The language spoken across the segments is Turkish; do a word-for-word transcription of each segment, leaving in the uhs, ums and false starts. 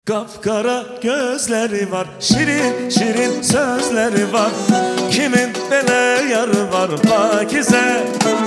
Kapkara gözleri var, şirin şirin sözleri var. Kimin belə yarı var Pakize?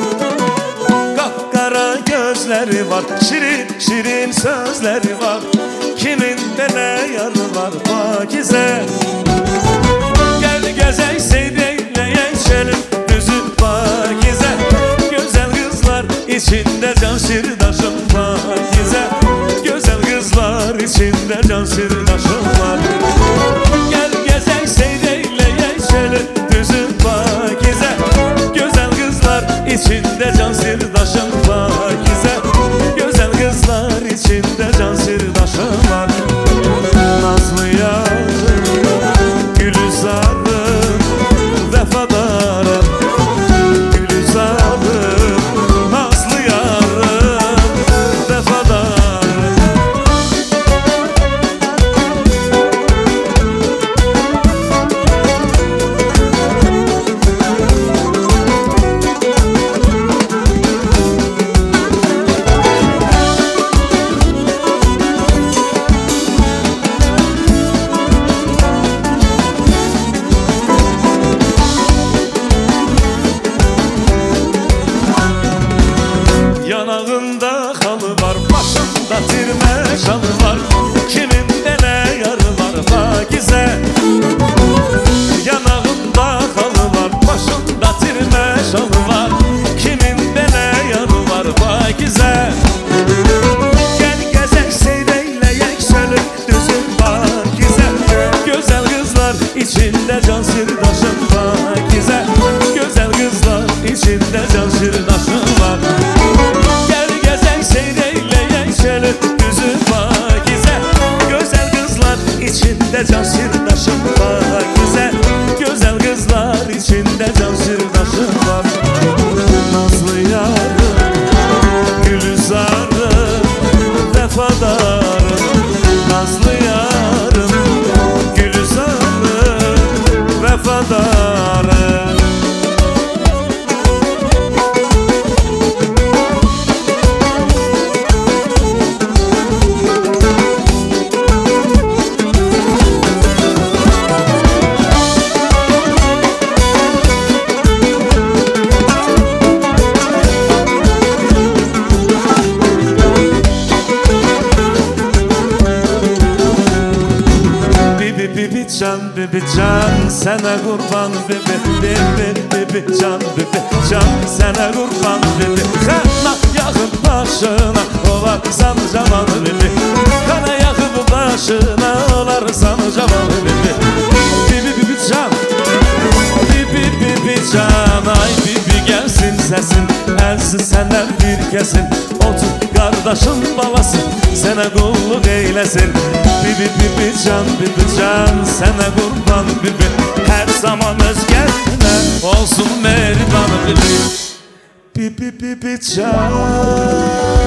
Kapkara gözleri var, şirin şirin sözleri var. Kimin belə yarı var Pakize? Gel gezek seyreyleyek şelim düzü Pakize. Güzel kızlar içinde can sirdaşım Pakize. Güzel kızlar içinde can sirdaşım var. Gel gezek seyreyleyek şelim düzü Pakize. Güzel kızlar içinde can sirdaşım Pakize. Güzel kızlar içinde can sirdaşım var. Nazlı yarım, Gülizarım, vefadarım. Gülizarım, nazlı yarım, vefadarım. Yanağında halı var, başında tirme şalı var. Kimin belə yarı var Pakize? Yanağında halı var, başında tirme şalı var. Kimin belə yarı var Pakize? Gel gezek seyreyleyek şöyle düzün Pakize. Güzel kızlar içinde can sirdaşım Pakize. Güzel kızlar içinde can sirdaşım var. İçinde can sirdaşım Pakize. Güzel kızlar içinde can sirdaşım var. Nazlı yarım, Gülizarım, vefadarım. Nazlı yarım, Gülizarım, vefadarım. Bibi can, bibi can, sana kurban bibi. Bibi, bibi can, bibi can, sana kurban bibi. Kana yakıp başına olarsan cavan bibi. Kana yakıp başına olarsan cavan bibi. Bibi, bibi can, bibi, bibi can. Ay bibi gelsin sesin, elsiz senden bir kesin. Otur kardeşin balası, sana kulluk eylesin. Bibi, bibi can, bibi can, sana kurban bibi. Her zaman özgürlüğüne olsun mehriban bibi. Bibi, bibi can.